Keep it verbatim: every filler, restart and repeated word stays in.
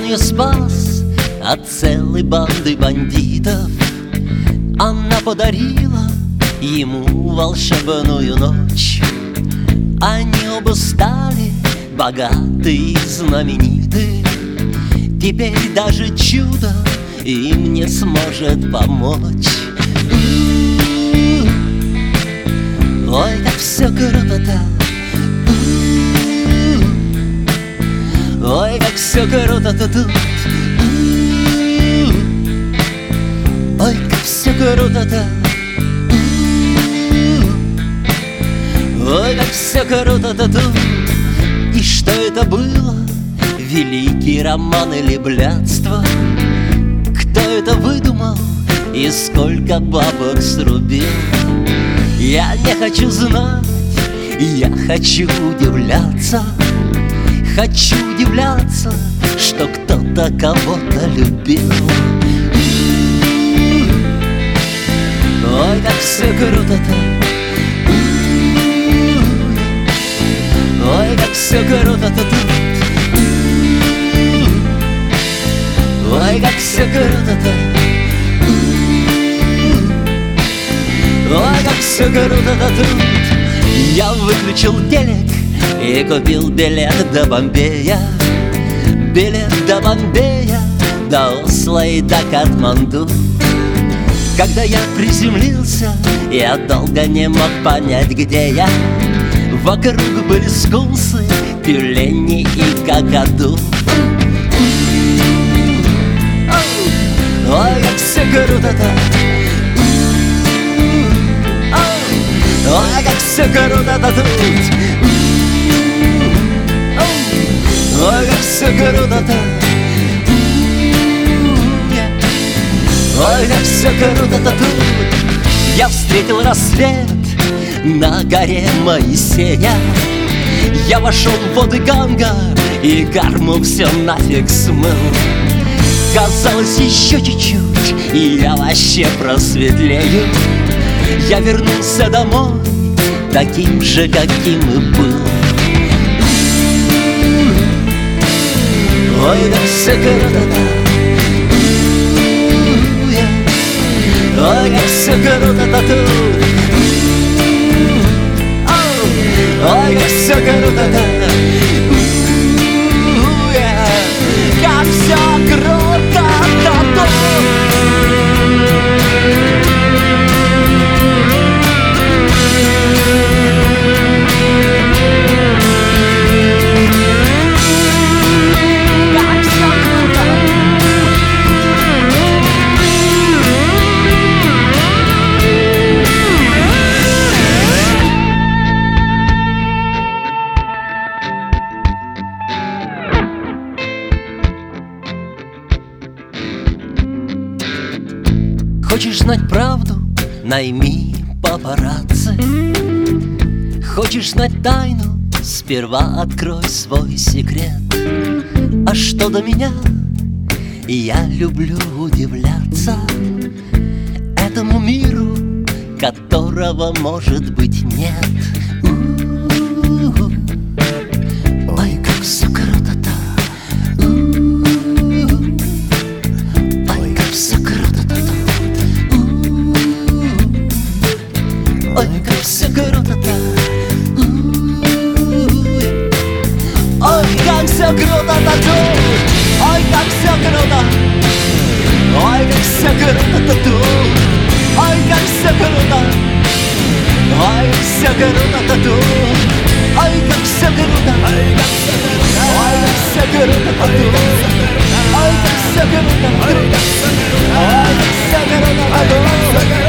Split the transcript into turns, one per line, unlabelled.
ее спас от целой банды бандитов. Она подарила ему волшебную ночь. Они оба стали богаты и знамениты. Теперь даже чудо им не сможет помочь. Ой, как все круто-то! Ой, как все круто-то тут! Ой, как все круто-то! Ой, как все круто-то тут! И что это было? Великий роман или блядство? Кто это выдумал и сколько бабок срубил? Я не хочу знать, я хочу удивляться. Хочу удивляться, что кто-то кого-то любил. Ой, как все круто-то! Ой, как все круто-то тут! Ой, как все круто-то! Ой, как все круто-то тут! Я выключил телек и купил билет до Бомбея. Билет до Бомбея, до Осло и до Катманду. Когда я приземлился, я долго не мог понять, где я. Вокруг были скунсы, тюлени и какаду. Ой, как все круто-то! Ой, как все круто-то тут! Ой, как все круто-то! Ой, как все круто-то тут! Я встретил рассвет на горе Моисея. Я вошел в воды Ганга и Гарму все нафиг смыл. Казалось, еще чуть-чуть, и я вообще просветлею. Я вернулся домой таким же, каким и был. Ой, как все круто-то! Ой, как все круто-то тут! Ой, как все круто-то! Как все круто-то тут! Хочешь знать правду? Найми папарацци. Хочешь знать тайну? Сперва открой свой секрет. А что до меня? Я люблю удивляться этому миру, которого, может быть, нет. У-у-у. Ой, как все круто-то! У-у-у. Ой, как все круто-то! Ой, как все круто-то! Ой, как все круто-то тут! Ой, как все круто! Ой, как все круто-то тут! Ой, как все круто! Ой, как все круто-то тут! Ой, как все круто! Ой, как все круто! Ой, как все круто-то тут! Ой, как все круто! Ой, как все круто! Ой, как все круто-то тут!